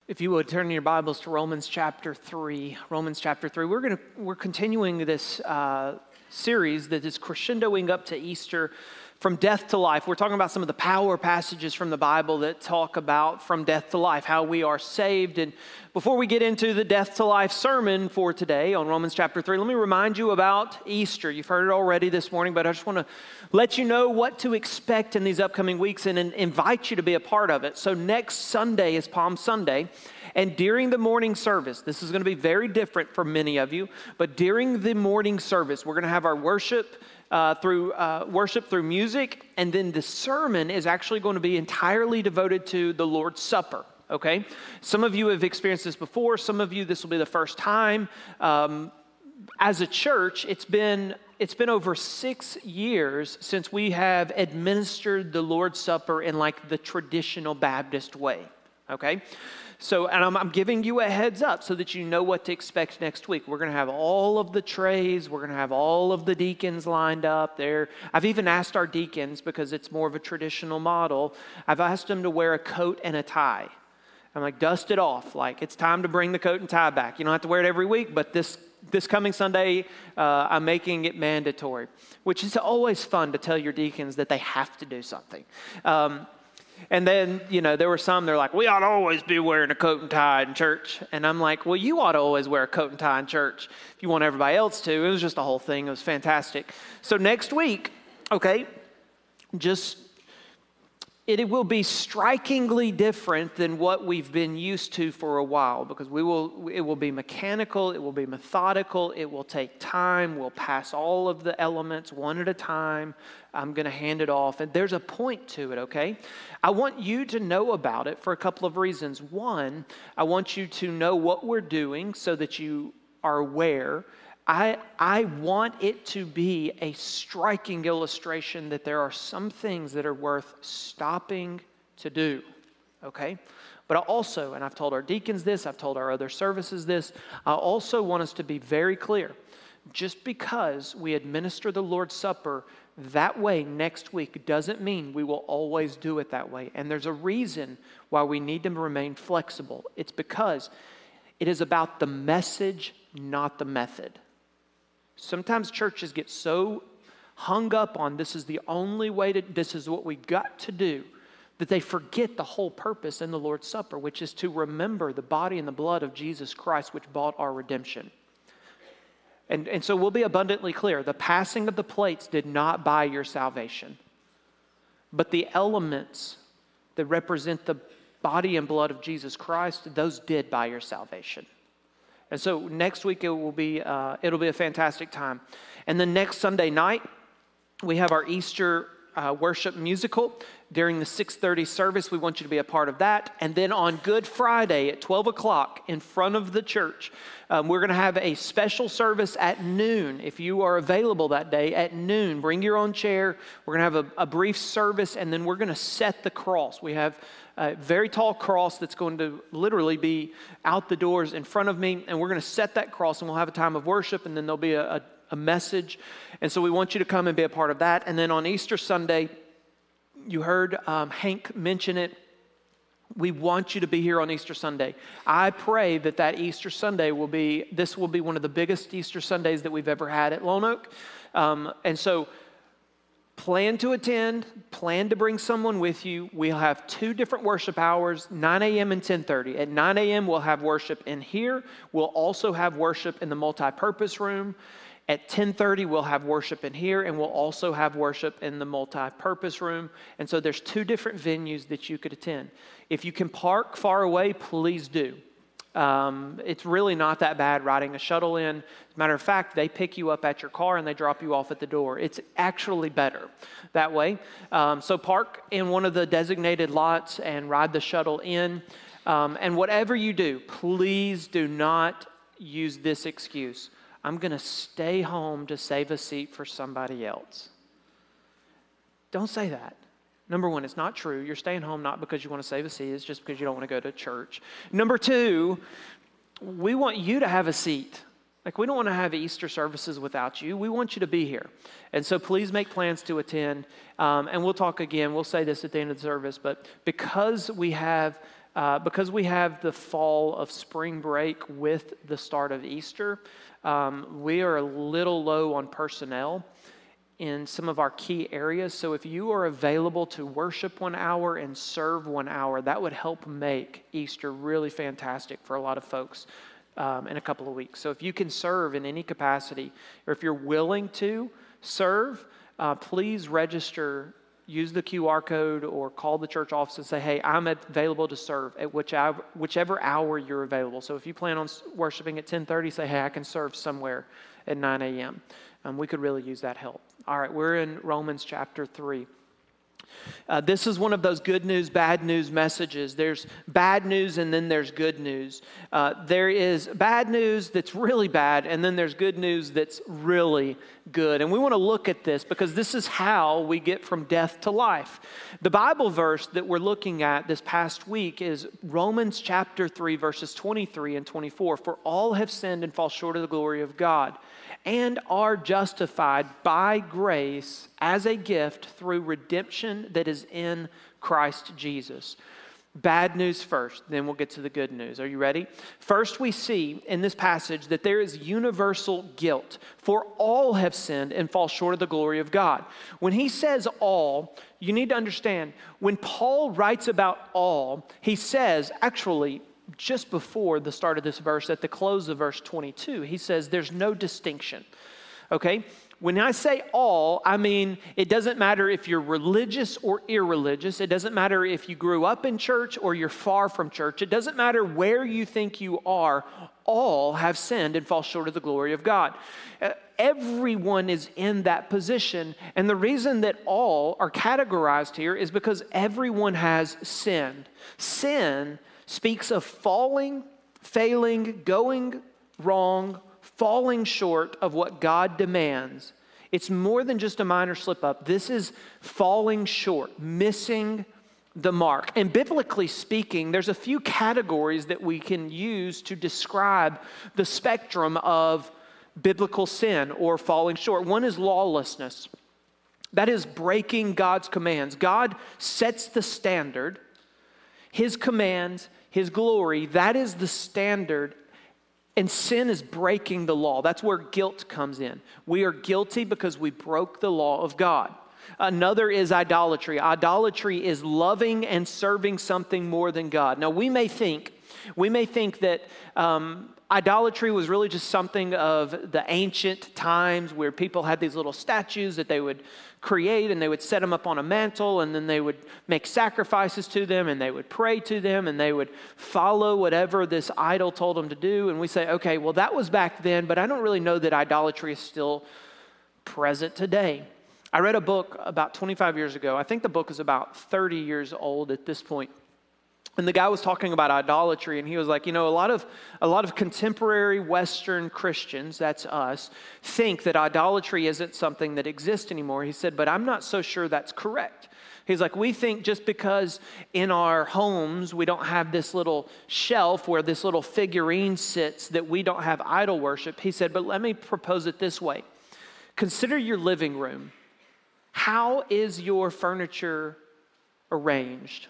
If you would turn your Bibles to Romans chapter 3. Romans chapter 3. We're continuing this series that is crescendoing up to Easter, from death to life. We're talking about some of the power passages from the Bible that talk about from death to life, how we are saved. And before we get into the death to life sermon for today on Romans chapter 3, let me remind you about Easter. You've heard it already this morning, but I just want to let you know what to expect in these upcoming weeks and invite you to be a part of it. So next Sunday is Palm Sunday. And during the morning service, this is going to be very different for many of you, but during the morning service, we're going to have our worship through music, and then the sermon is actually going to be entirely devoted to the Lord's Supper. Okay, some of you have experienced this before. Some of you, this will be the first time. As a church, it's been over 6 years since we have administered the Lord's Supper in like the traditional Baptist way. Okay. So, and I'm giving you a heads up so that you know what to expect next week. We're going to have all of the trays. We're going to have all of the deacons lined up there. I've even asked our deacons, because it's more of a traditional model, I've asked them to wear a coat and a tie. I'm like, dust it off. Like, it's time to bring the coat and tie back. You don't have to wear it every week, but this coming Sunday, I'm making it mandatory, which is always fun to tell your deacons that they have to do something. And then, there were some, they're like, we ought to always be wearing a coat and tie in church. And I'm like, well, you ought to always wear a coat and tie in church if you want everybody else to. It was just a whole thing. It was fantastic. So next week, okay, it will be strikingly different than what we've been used to for a while, because it will be mechanical, it will be methodical, it will take time, we'll pass all of the elements one at a time. I'm going to hand it off, and there's a point to it, okay? I want you to know about it for a couple of reasons. One, I want you to know what we're doing so that you are aware. I want it to be a striking illustration that there are some things that are worth stopping to do, okay? But I also, and I've told our deacons this, I've told our other services this, I also want us to be very clear. Just because we administer the Lord's Supper that way next week doesn't mean we will always do it that way. And there's a reason why we need to remain flexible. It's because it is about the message, not the method. Sometimes churches get so hung up on this is the only way this is what we got to do, that they forget the whole purpose in the Lord's Supper, which is to remember the body and the blood of Jesus Christ, which bought our redemption. And so we'll be abundantly clear. The passing of the plates did not buy your salvation. But the elements that represent the body and blood of Jesus Christ, those did buy your salvation. And so next week it'll be a fantastic time. And then next Sunday night, we have our Easter worship musical during the 6:30 service. We want you to be a part of that. And then on Good Friday at 12 o'clock in front of the church, we're going to have a special service at noon. If you are available that day at noon, bring your own chair. We're going to have a brief service, and then we're going to set the cross. We have a very tall cross that's going to literally be out the doors in front of me, and we're going to set that cross, and we'll have a time of worship, and then there'll be a message. And so we want you to come and be a part of that. And then on Easter Sunday, you heard Hank mention it. We want you to be here on Easter Sunday. I pray that Easter Sunday will be one of the biggest Easter Sundays that we've ever had at Lone Oak. And so plan to attend, plan to bring someone with you. We'll have 2 different worship hours, 9 a.m. and 10:30. At 9 a.m., we'll have worship in here. We'll also have worship in the multi-purpose room. At 10:30, we'll have worship in here, and we'll also have worship in the multi-purpose room. And so there's 2 different venues that you could attend. If you can park far away, please do. It's really not that bad riding a shuttle in. As a matter of fact, they pick you up at your car and they drop you off at the door. It's actually better that way. So park in one of the designated lots and ride the shuttle in. And whatever you do, please do not use this excuse. I'm going to stay home to save a seat for somebody else. Don't say that. Number one, it's not true. You're staying home not because you want to save a seat. It's just because you don't want to go to church. Number two, we want you to have a seat. Like, we don't want to have Easter services without you. We want you to be here. And so please make plans to attend. And we'll talk again. We'll say this at the end of the service. But because we have because we have the fall of spring break with the start of Easter, we are a little low on personnel in some of our key areas. So if you are available to worship 1 hour and serve 1 hour, that would help make Easter really fantastic for a lot of folks in a couple of weeks. So if you can serve in any capacity, or if you're willing to serve, please register. Use the QR code or call the church office and say, hey, I'm available to serve at whichever hour you're available. So if you plan on worshiping at 10:30, say, hey, I can serve somewhere at 9 a.m. We could really use that help. All right, we're in Romans chapter 3. This is one of those good news, bad news messages. There's bad news and then there's good news. There is bad news that's really bad, and then there's good news that's really good. And we want to look at this because this is how we get from death to life. The Bible verse that we're looking at this past week is Romans chapter 3, verses 23 and 24. For all have sinned and fall short of the glory of God, and are justified by grace as a gift through redemption that is in Christ Jesus. Bad news first, then we'll get to the good news. Are you ready? First, we see in this passage that there is universal guilt. For all have sinned and fall short of the glory of God. When he says all, you need to understand, when Paul writes about all, he says, actually, just before the start of this verse, at the close of verse 22, he says there's no distinction, okay? When I say all, I mean it doesn't matter if you're religious or irreligious. It doesn't matter if you grew up in church or you're far from church. It doesn't matter where you think you are. All have sinned and fall short of the glory of God. Everyone is in that position. And the reason that all are categorized here is because everyone has sinned. Sin speaks of falling, failing, going wrong, falling short of what God demands. It's more than just a minor slip up. This is falling short, missing the mark. And biblically speaking, there's a few categories that we can use to describe the spectrum of biblical sin or falling short. One is lawlessness. That is breaking God's commands. God sets the standard. His commands, His glory, that is the standard. And sin is breaking the law. That's where guilt comes in. We are guilty because we broke the law of God. Another is idolatry. Idolatry is loving and serving something more than God. Now, we may think that idolatry was really just something of the ancient times where people had these little statues that they would create, and they would set them up on a mantle, and then they would make sacrifices to them, and they would pray to them, and they would follow whatever this idol told them to do. And we say, okay, well, that was back then, but I don't really know that idolatry is still present today. I read a book about 25 years ago. I think the book is about 30 years old at this point. And the guy was talking about idolatry, and he was like, you know, a lot of contemporary Western Christians, that's us, think that idolatry isn't something that exists anymore. He said, but I'm not so sure that's correct. He's like, we think just because in our homes we don't have this little shelf where this little figurine sits that we don't have idol worship. He said, but let me propose it this way. Consider your living room. How is your furniture arranged?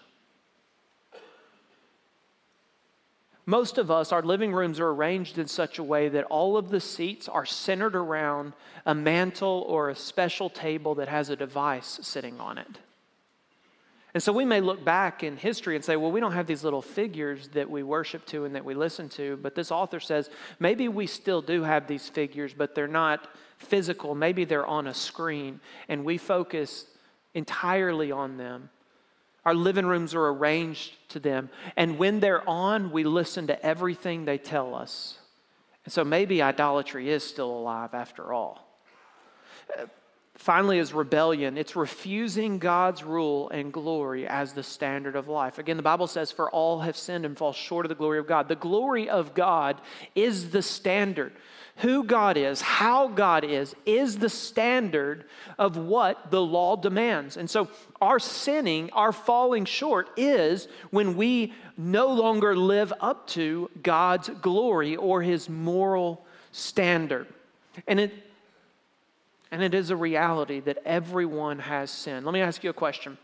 Most of us, our living rooms are arranged in such a way that all of the seats are centered around a mantle or a special table that has a device sitting on it. And so we may look back in history and say, well, we don't have these little figures that we worship to and that we listen to. But this author says, maybe we still do have these figures, but they're not physical. Maybe they're on a screen, and we focus entirely on them. Our living rooms are arranged to them. And when they're on, we listen to everything they tell us. And so maybe idolatry is still alive after all. Finally, is rebellion. It's refusing God's rule and glory as the standard of life. Again, the Bible says, for all have sinned and fall short of the glory of God. The glory of God is the standard. Who God is, how God is the standard of what the law demands. And so our sinning, our falling short is when we no longer live up to God's glory or His moral standard. And it is a reality that everyone has sinned. Let me ask you a question.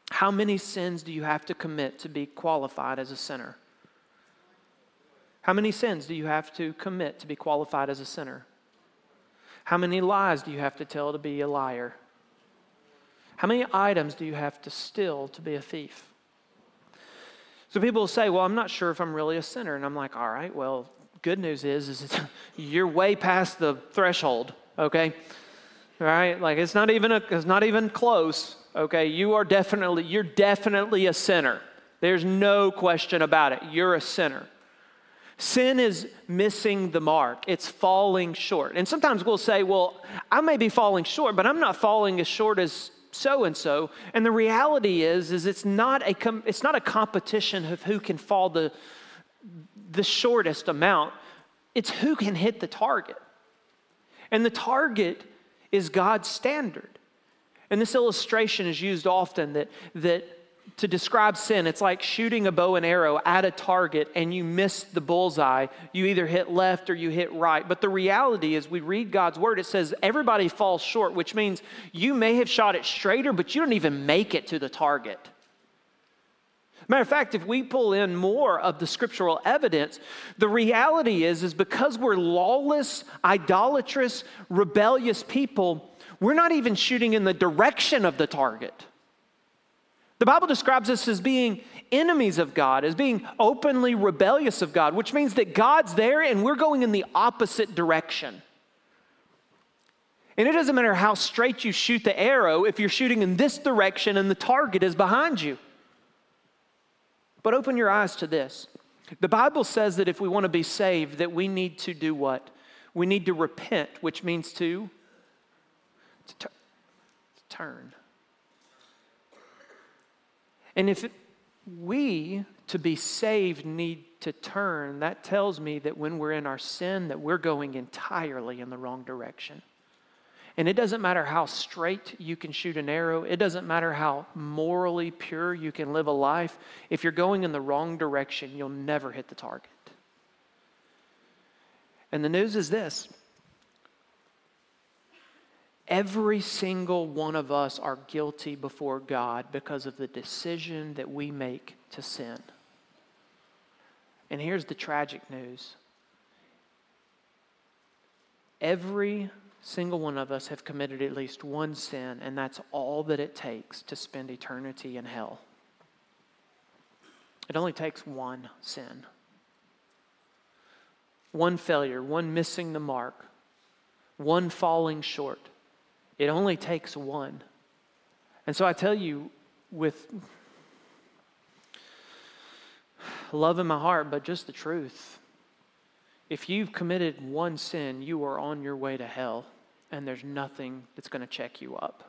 How many sins do you have to commit to be qualified as a sinner? How many sins do you have to commit to be qualified as a sinner? How many lies do you have to tell to be a liar? How many items do you have to steal to be a thief? So people will say, well, I'm not sure if I'm really a sinner. And I'm like, all right, well, good news is you're way past the threshold, okay? All right, like it's not even close, okay? You're definitely a sinner. There's no question about it. You're a sinner. Sin is missing the mark. It's falling short. And sometimes we'll say, well, I may be falling short, but I'm not falling as short as so-and-so. And the reality is it's not a competition of who can fall the shortest amount. It's who can hit the target. And the target is God's standard. And this illustration is used often that to describe sin, it's like shooting a bow and arrow at a target and you miss the bullseye. You either hit left or you hit right. But the reality is we read God's word. It says everybody falls short, which means you may have shot it straighter, but you don't even make it to the target. Matter of fact, if we pull in more of the scriptural evidence, the reality is because we're lawless, idolatrous, rebellious people, we're not even shooting in the direction of the target. The Bible describes us as being enemies of God, as being openly rebellious of God, which means that God's there and we're going in the opposite direction. And it doesn't matter how straight you shoot the arrow if you're shooting in this direction and the target is behind you. But open your eyes to this. The Bible says that if we want to be saved, that we need to do what? We need to repent, which means to turn. And if we, to be saved, need to turn, that tells me that when we're in our sin, that we're going entirely in the wrong direction. And it doesn't matter how straight you can shoot an arrow. It doesn't matter how morally pure you can live a life. If you're going in the wrong direction, you'll never hit the target. And the news is this. Every single one of us are guilty before God because of the decision that we make to sin. And here's the tragic news. Every single one of us have committed at least one sin, and that's all that it takes to spend eternity in hell. It only takes one sin. One failure, one missing the mark, one falling short. It only takes one. And so I tell you with love in my heart, but just the truth. If you've committed one sin, you are on your way to hell, and there's nothing that's going to check you up.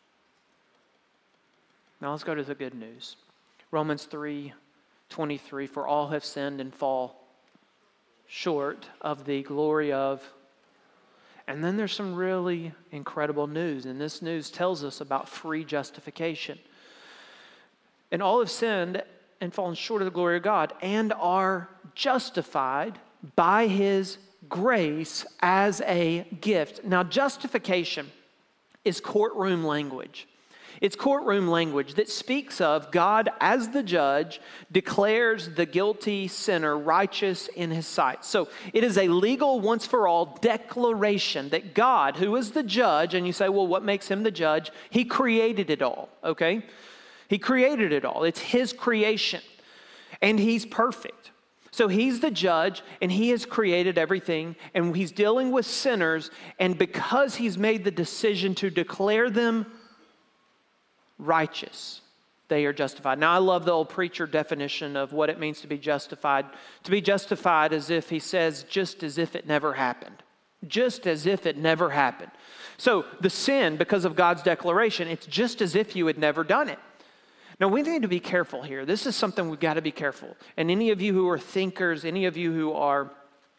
Now let's go to the good news. Romans 3:23, for all have sinned and fall short of the glory of. And then there's some really incredible news, and this news tells us about free justification. And all have sinned and fallen short of the glory of God and are justified by His grace as a gift. Now, justification is courtroom language. It's courtroom language that speaks of God as the judge declares the guilty sinner righteous in His sight. So it is a legal once for all declaration that God, who is the judge, and you say, well, what makes Him the judge? He created it all, okay? He created it all. It's His creation, and He's perfect. So He's the judge, and He has created everything, and He's dealing with sinners, and because He's made the decision to declare them righteous, they are justified. Now, I love the old preacher definition of what it means to be justified. To be justified as if he says, just as if it never happened. Just as if it never happened. So the sin, because of God's declaration, it's just as if you had never done it. Now, we need to be careful here. This is something we've got to be careful. And any of you who are thinkers, any of you who are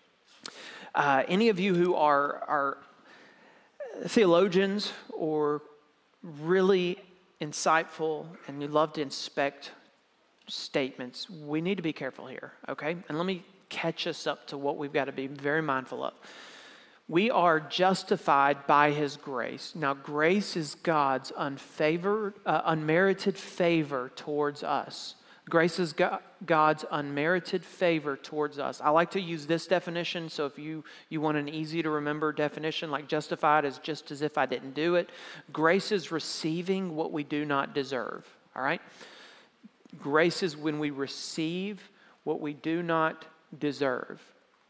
theologians or really insightful and you love to inspect statements, we need to be careful here, okay? And let me catch us up to what we've got to be very mindful of. We are justified by His grace. Now, grace is God's unmerited favor towards us. Grace is God's unmerited favor towards us. I like to use this definition, so if you want an easy to remember definition, like justified is just as if I didn't do it. Grace is receiving what we do not deserve, all right? Grace is when we receive what we do not deserve.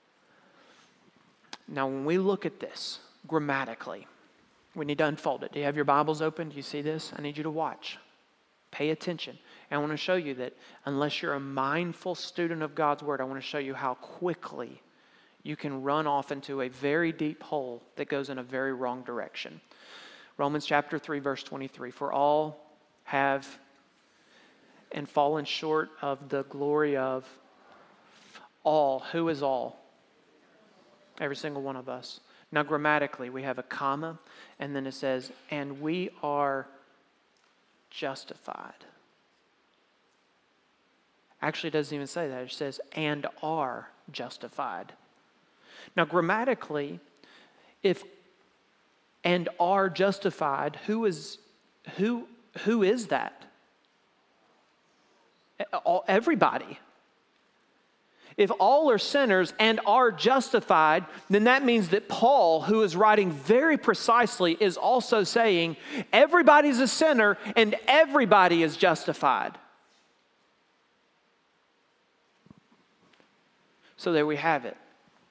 Now, when we look at this grammatically, we need to unfold it. Do you have your Bibles open? Do you see this? I need you to watch. Pay attention. And I want to show you that unless you're a mindful student of God's Word, I want to show you how quickly you can run off into a very deep hole that goes in a very wrong direction. Romans chapter 3, verse 23. For all have and fallen short of the glory of all. Who is all? Every single one of us. Now, grammatically, we have a comma, and then it says, and we are justified. Actually, it doesn't even say that. It says, and are justified. Now, grammatically, if and are justified, who is that? Everybody. If all are sinners and are justified, then that means that Paul, who is writing very precisely, is also saying everybody's a sinner and everybody is justified. So there we have it.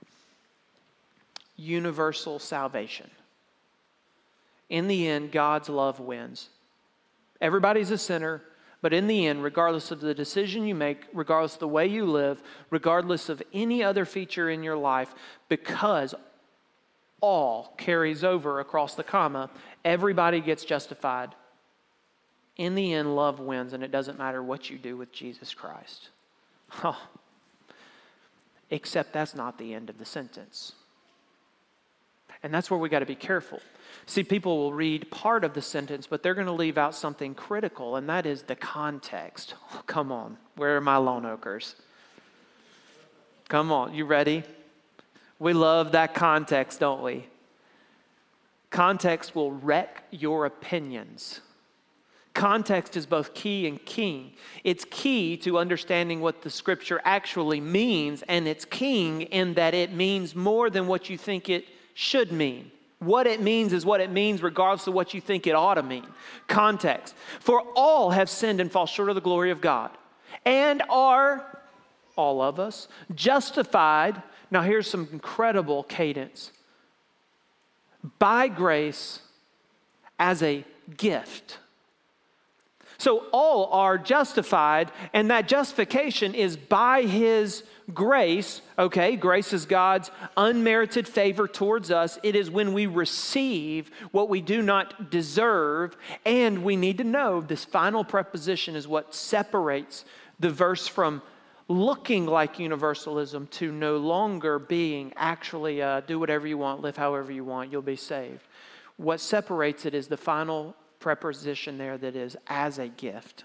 Universal salvation. In the end, God's love wins. Everybody's a sinner, but in the end, regardless of the decision you make, regardless of the way you live, regardless of any other feature in your life, because all carries over across the comma, everybody gets justified. In the end, love wins, and it doesn't matter what you do with Jesus Christ. Oh. Except that's not the end of the sentence. And that's where we got to be careful. See, people will read part of the sentence, but they're going to leave out something critical, and that is the context. Oh, come on. Where are my lone oakers? Come on. You ready? We love that context, don't we? Context will wreck your opinions. Context is both key and king. It's key to understanding what the Scripture actually means, and it's king in that it means more than what you think it should mean. What it means is what it means regardless of what you think it ought to mean. Context. For all have sinned and fall short of the glory of God, and are, all of us, justified. Now here's some incredible cadence. By grace as a gift. So all are justified, and that justification is by His grace. Okay, grace is God's unmerited favor towards us. It is when we receive what we do not deserve, and we need to know this final preposition is what separates the verse from looking like universalism to no longer being actually do whatever you want, live however you want, you'll be saved. What separates it is the final preposition there that is as a gift.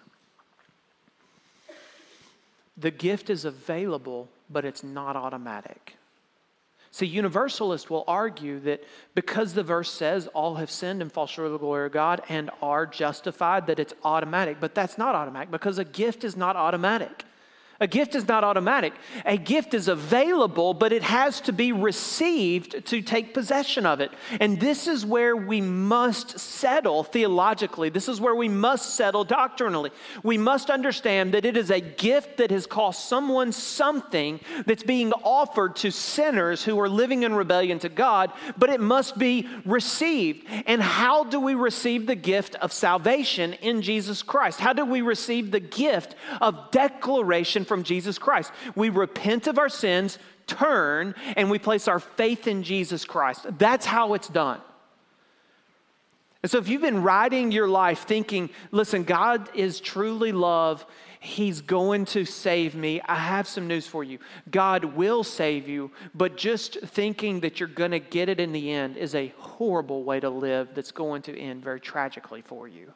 The gift is available, but it's not automatic. See, universalists will argue that because the verse says all have sinned and fall short of the glory of God and are justified, that it's automatic. But that's not automatic because a gift is not automatic. A gift is not automatic. A gift is available, but it has to be received to take possession of it. And this is where we must settle theologically. This is where we must settle doctrinally. We must understand that it is a gift that has cost someone something that's being offered to sinners who are living in rebellion to God, but it must be received. And how do we receive the gift of salvation in Jesus Christ? How do we receive the gift of declaration from Jesus Christ? We repent of our sins, turn, and we place our faith in Jesus Christ. That's how it's done. And so if you've been riding your life thinking, listen, God is truly love, He's going to save me, I have some news for you. God will save you, but just thinking that you're going to get it in the end is a horrible way to live that's going to end very tragically for you.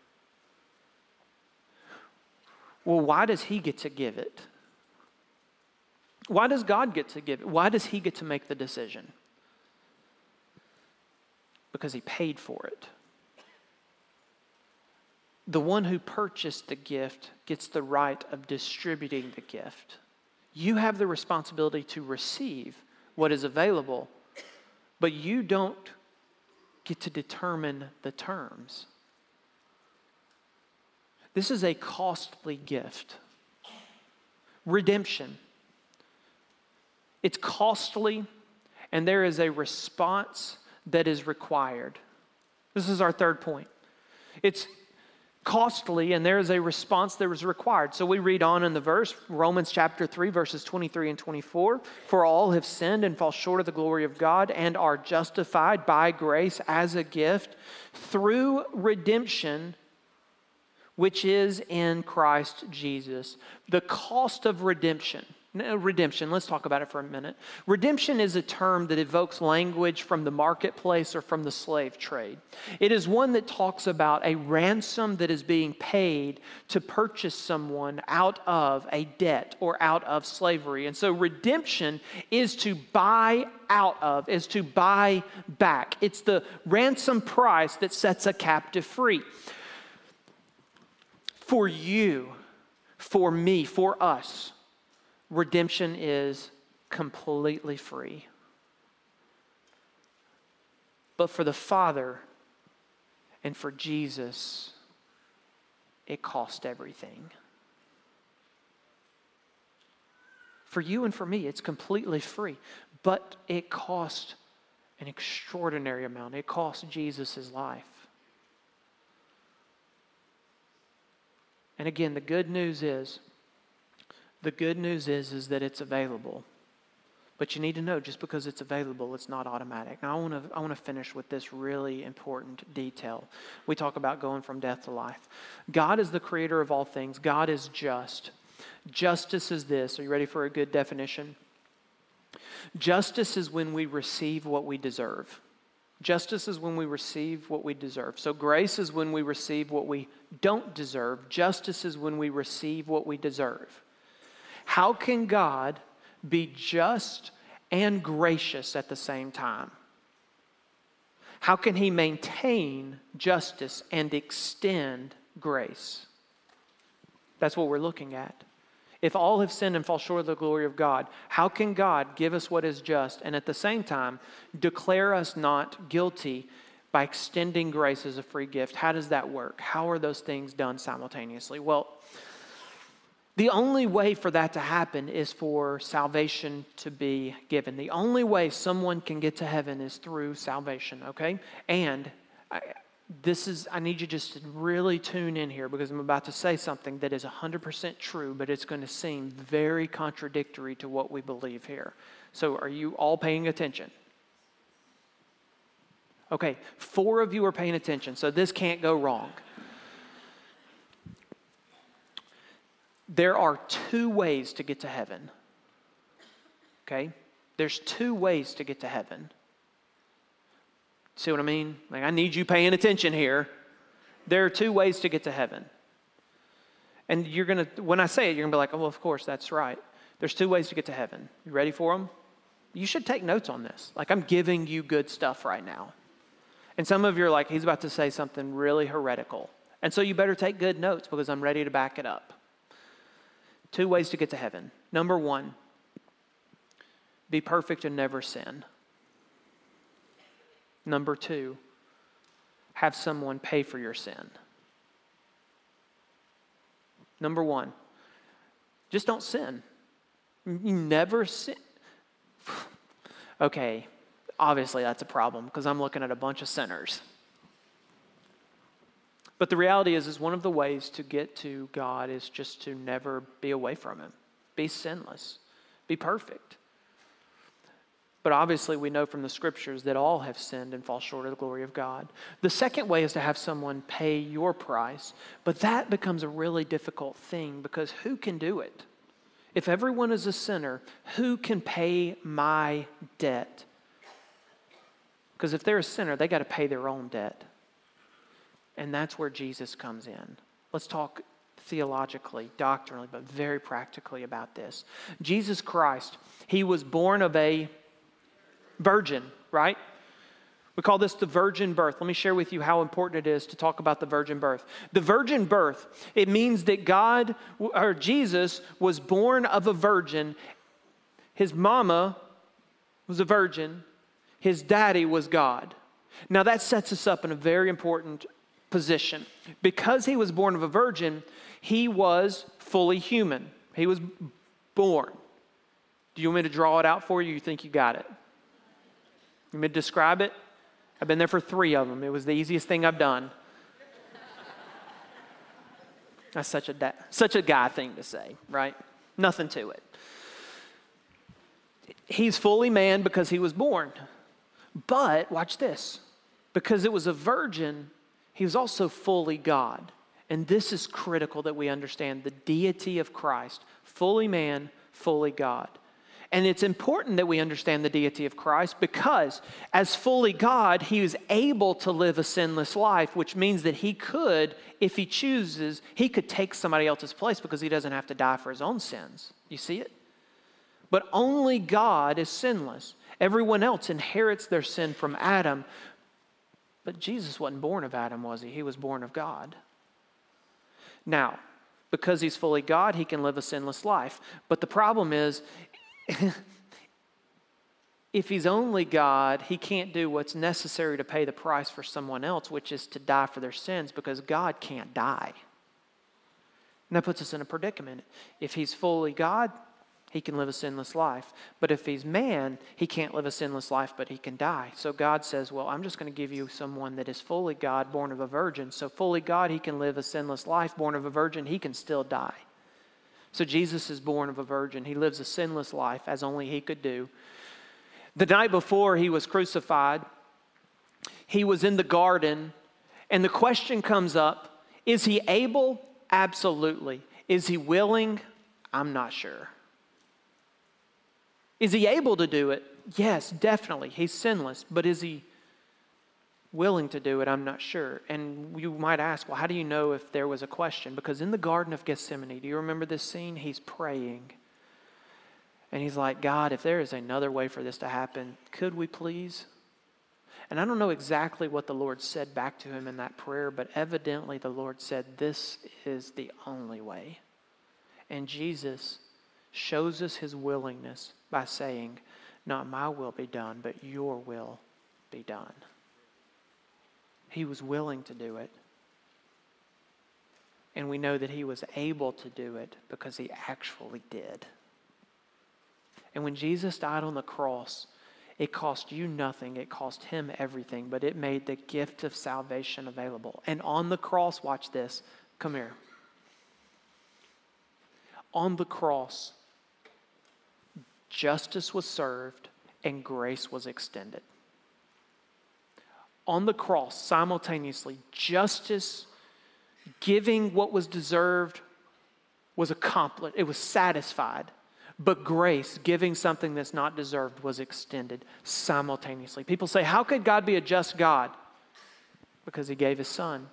Well, why does He get to give it? Why does God get to give it? Why does He get to make the decision? because he paid for it. The one who purchased the gift gets the right of distributing the gift. You have the responsibility to receive what is available, but you don't get to determine the terms. This is a costly gift. Redemption. It's costly, and there is a response that is required. This is our third point. It's costly, and there is a response that is required. So we read on in the verse, Romans chapter 3, verses 23 and 24. For all have sinned and fall short of the glory of God and are justified by grace as a gift through redemption, which is in Christ Jesus. The cost of redemption. Redemption, let's talk about it for a minute. Redemption is a term that evokes language from the marketplace or from the slave trade. It is one that talks about a ransom that is being paid to purchase someone out of a debt or out of slavery. And so redemption is to buy out of, is to buy back. It's the ransom price that sets a captive free. For you, for me, for us, redemption is completely free. But for the Father and for Jesus, it cost everything. For you and for me, it's completely free. But it cost an extraordinary amount. It cost Jesus' life. And again, the good news is that it's available. But you need to know, just because it's available, it's not automatic. Now, I want to finish with this really important detail. We talk about going from death to life. God is the creator of all things. God is just. Justice is this. Are you ready for a good definition? Justice is when we receive what we deserve. Justice is when we receive what we deserve. So grace is when we receive what we don't deserve. Justice is when we receive what we deserve. How can God be just and gracious at the same time? How can he maintain justice and extend grace? That's what we're looking at. If all have sinned and fall short of the glory of God, how can God give us what is just and at the same time declare us not guilty by extending grace as a free gift? How does that work? How are those things done simultaneously? Well, the only way for that to happen is for salvation to be given. The only way someone can get to heaven is through salvation, okay? And I need you just to really tune in here, because I'm about to say something that is 100% true, but it's going to seem very contradictory to what we believe here. So are you all paying attention? Okay, 4 of you are paying attention, so this can't go wrong. There are 2 ways to get to heaven. Okay? There's 2 ways to get to heaven. See what I mean? Like, I need you paying attention here. There are 2 ways to get to heaven. And when I say it, you're going to be like, oh, well, of course, that's right. There's 2 ways to get to heaven. You ready for them? You should take notes on this. Like, I'm giving you good stuff right now. And some of you are like, he's about to say something really heretical. And so you better take good notes, because I'm ready to back it up. 2 ways to get to heaven. Number 1, be perfect and never sin. Number 2, have someone pay for your sin. Number 1, just don't sin. You never sin. Okay, obviously that's a problem, because I'm looking at a bunch of sinners. But the reality is one of the ways to get to God is just to never be away from him. Be sinless. Be perfect. But obviously we know from the scriptures that all have sinned and fall short of the glory of God. The second way is to have someone pay your price. But that becomes a really difficult thing, because who can do it? If everyone is a sinner, who can pay my debt? Because if they're a sinner, they got to pay their own debt. And that's where Jesus comes in. Let's talk theologically, doctrinally, but very practically about this. Jesus Christ, he was born of a virgin, right? We call this the virgin birth. Let me share with you how important it is to talk about the virgin birth. The virgin birth, it means that God, or Jesus, was born of a virgin. His mama was a virgin. His daddy was God. Now that sets us up in a very important position. Because he was born of a virgin, he was fully human. He was born. Do you want me to draw it out for you? You think you got it? You want me to describe it? I've been there for 3 of them. It was the easiest thing I've done. That's such a guy thing to say, right? Nothing to it. He's fully man because he was born. But, watch this, because it was a virgin, he was also fully God. And this is critical that we understand the deity of Christ, fully man, fully God. And it's important that we understand the deity of Christ because as fully God, he was able to live a sinless life, which means that he could, if he chooses, he could take somebody else's place because he doesn't have to die for his own sins. You see it? But only God is sinless. Everyone else inherits their sin from Adam. But Jesus wasn't born of Adam, was he? He was born of God. Now, because he's fully God, he can live a sinless life. But the problem is, if he's only God, he can't do what's necessary to pay the price for someone else, which is to die for their sins, because God can't die. And that puts us in a predicament. If he's fully God, he can live a sinless life. But if he's man, he can't live a sinless life, but he can die. So God says, well, I'm just going to give you someone that is fully God, born of a virgin. So fully God, he can live a sinless life. Born of a virgin, he can still die. So Jesus is born of a virgin. He lives a sinless life as only he could do. The night before he was crucified, he was in the garden, and the question comes up, is he able? Absolutely. Is he willing? I'm not sure. Is he able to do it? Yes, definitely. He's sinless. But is he willing to do it? I'm not sure. And you might ask, well, how do you know if there was a question? Because in the Garden of Gethsemane, do you remember this scene? He's praying. And he's like, God, if there is another way for this to happen, could we please? And I don't know exactly what the Lord said back to him in that prayer, but evidently the Lord said, this is the only way. And Jesus shows us his willingness by saying, not my will be done, but your will be done. He was willing to do it. And we know that he was able to do it because he actually did. And when Jesus died on the cross, it cost you nothing. It cost him everything, but it made the gift of salvation available. And on the cross, watch this. Come here. On the cross, justice was served and grace was extended. On the cross, simultaneously, justice, giving what was deserved, was accomplished. It was satisfied. But grace, giving something that's not deserved, was extended simultaneously. People say, how could God be a just God? Because he gave his son.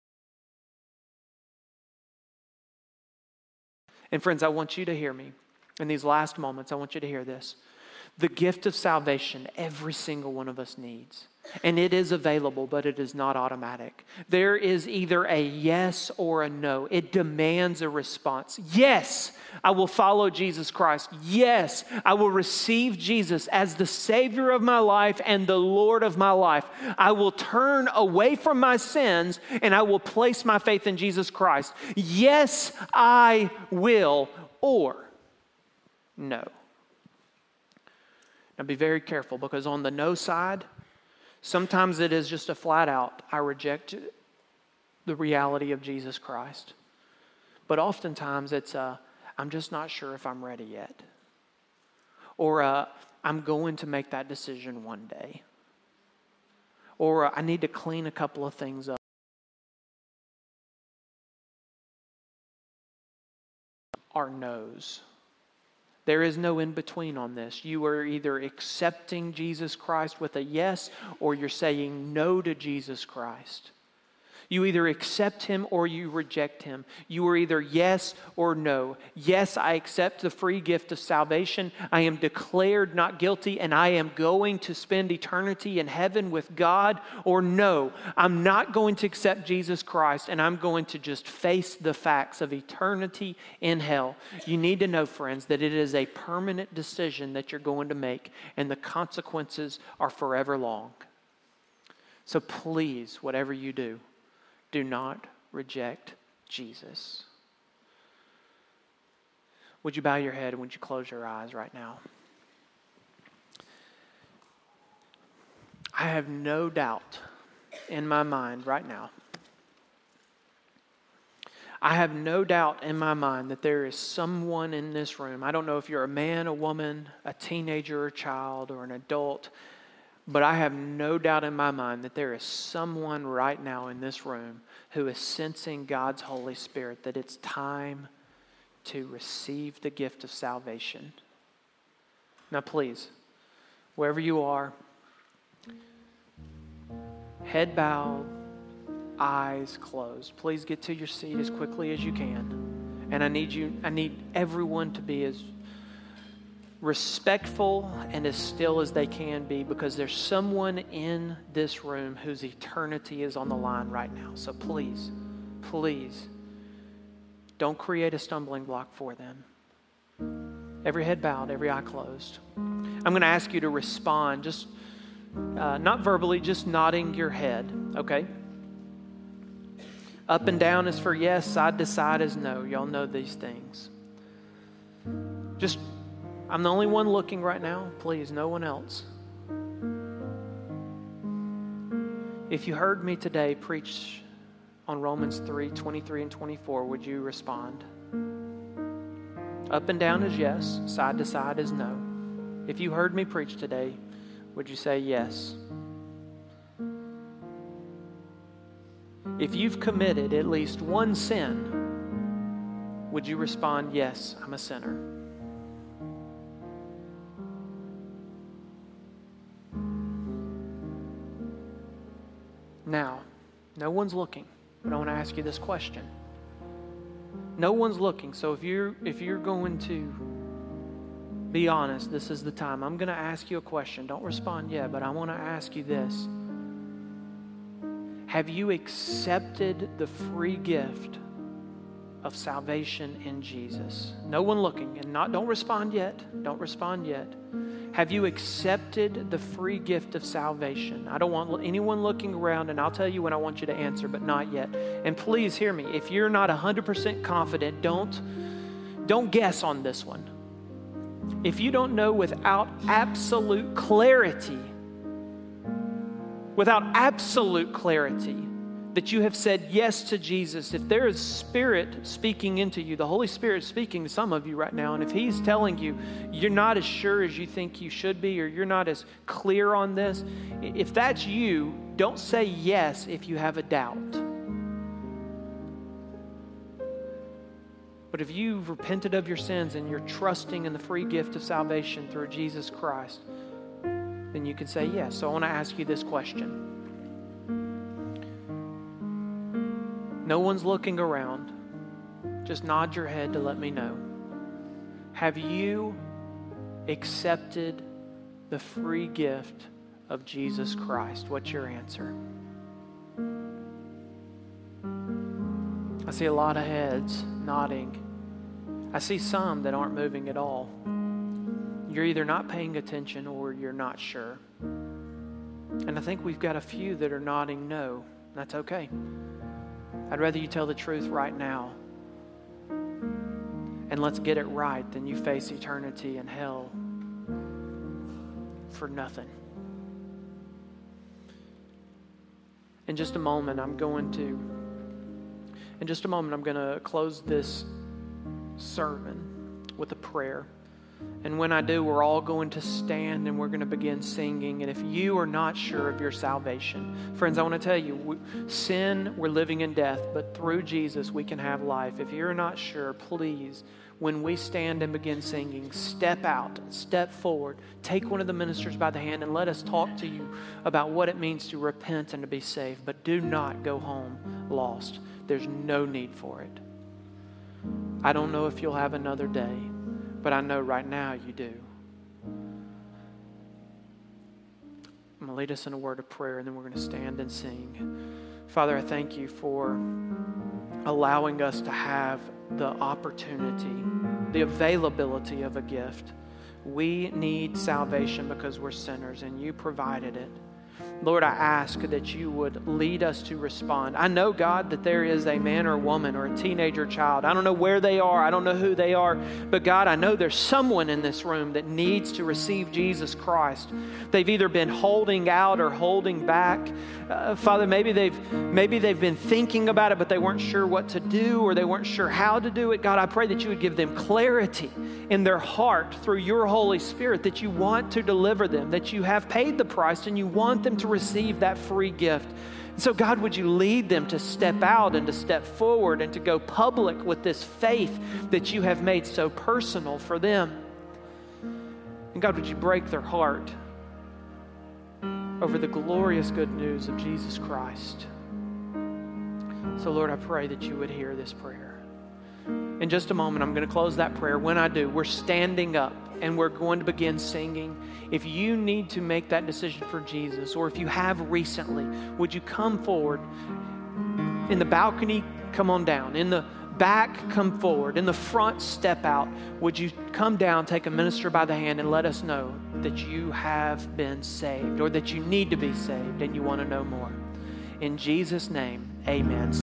And friends, I want you to hear me. In these last moments, I want you to hear this. The gift of salvation, every single one of us needs. And it is available, but it is not automatic. There is either a yes or a no. It demands a response. Yes, I will follow Jesus Christ. Yes, I will receive Jesus as the Savior of my life and the Lord of my life. I will turn away from my sins and I will place my faith in Jesus Christ. Yes, I will, or no. Now be very careful, because on the no side, sometimes it is just a flat out, I reject the reality of Jesus Christ. But oftentimes it's I'm just not sure if I'm ready yet. Or I'm going to make that decision one day. Or I need to clean a couple of things up. Our no's. There is no in between on this. You are either accepting Jesus Christ with a yes, or you're saying no to Jesus Christ. You either accept him or you reject him. You are either yes or no. Yes, I accept the free gift of salvation. I am declared not guilty and I am going to spend eternity in heaven with God. Or no, I'm not going to accept Jesus Christ and I'm going to just face the facts of eternity in hell. You need to know, friends, that it is a permanent decision that you're going to make and the consequences are forever long. So please, whatever you do not reject Jesus. Would you bow your head and would you close your eyes right now? I have no doubt in my mind right now. I have no doubt in my mind that there is someone in this room. I don't know if you're a man, a woman, a teenager, a child, or an adult. But I have no doubt in my mind that there is someone right now in this room who is sensing God's Holy Spirit that it's time to receive the gift of salvation. Now please, wherever you are, head bowed, eyes closed. Please get to your seat as quickly as you can. And I need everyone to be as respectful and as still as they can be, because there's someone in this room whose eternity is on the line right now. So please, don't create a stumbling block for them. Every head bowed, every eye closed. I'm going to ask you to respond, just not verbally, just nodding your head, okay? Up and down is for yes, side to side is no. Y'all know these things. I'm the only one looking right now. Please, no one else. If you heard me today preach on Romans 3:23 and 24, would you respond? Up and down is yes, side to side is no. If you heard me preach today, would you say yes? If you've committed at least one sin, would you respond, yes, I'm a sinner? Now, no one's looking, but I want to ask you this question. No one's looking, so if you're going to be honest, this is the time. I'm going to ask you a question. Don't respond yet, but I want to ask you this. Have you accepted the free gift of salvation in Jesus? No one looking, and don't respond yet. Don't respond yet. Have you accepted the free gift of salvation? I don't want anyone looking around, and I'll tell you when I want you to answer, but not yet. And please hear me. If you're not 100% confident, don't guess on this one. If you don't know without absolute clarity that you have said yes to Jesus, if there is Spirit speaking into you, the Holy Spirit is speaking to some of you right now, and if He's telling you you're not as sure as you think you should be, or you're not as clear on this, if that's you, don't say yes if you have a doubt. But if you've repented of your sins and you're trusting in the free gift of salvation through Jesus Christ, then you can say yes. So I want to ask you this question. No one's looking around. Just nod your head to let me know. Have you accepted the free gift of Jesus Christ? What's your answer? I see a lot of heads nodding. I see some that aren't moving at all. You're either not paying attention or you're not sure. And I think we've got a few that are nodding no. That's okay. I'd rather you tell the truth right now. And let's get it right than you face eternity in hell for nothing. In just a moment, I'm going to close this sermon with a prayer. And when I do, we're all going to stand and we're going to begin singing. And if you are not sure of your salvation, friends, I want to tell you, sin, we're living in death, but through Jesus, we can have life. If you're not sure, please, when we stand and begin singing, step out, step forward, take one of the ministers by the hand and let us talk to you about what it means to repent and to be saved. But do not go home lost. There's no need for it. I don't know if you'll have another day, but I know right now you do. I'm going to lead us in a word of prayer, and then we're going to stand and sing. Father, I thank you for allowing us to have the opportunity, the availability of a gift. We need salvation because we're sinners, and you provided it. Lord, I ask that you would lead us to respond. I know, God, that there is a man or woman or a teenager child. I don't know where they are. I don't know who they are. But God, I know there's someone in this room that needs to receive Jesus Christ. They've either been holding out or holding back. Father, maybe they've been thinking about it, but they weren't sure what to do or they weren't sure how to do it. God, I pray that you would give them clarity in their heart through your Holy Spirit, that you want to deliver them, that you have paid the price and you want them to receive that free gift. So God, would you lead them to step out and to step forward and to go public with this faith that you have made so personal for them. And God, would you break their heart over the glorious good news of Jesus Christ. So Lord, I pray that you would hear this prayer. In just a moment, I'm going to close that prayer. When I do, we're standing up and we're going to begin singing. If you need to make that decision for Jesus, or if you have recently, would you come forward? In the balcony, come on down. In the back, come forward. In the front, step out. Would you come down, take a minister by the hand, and let us know that you have been saved, or that you need to be saved and you want to know more. In Jesus' name, amen.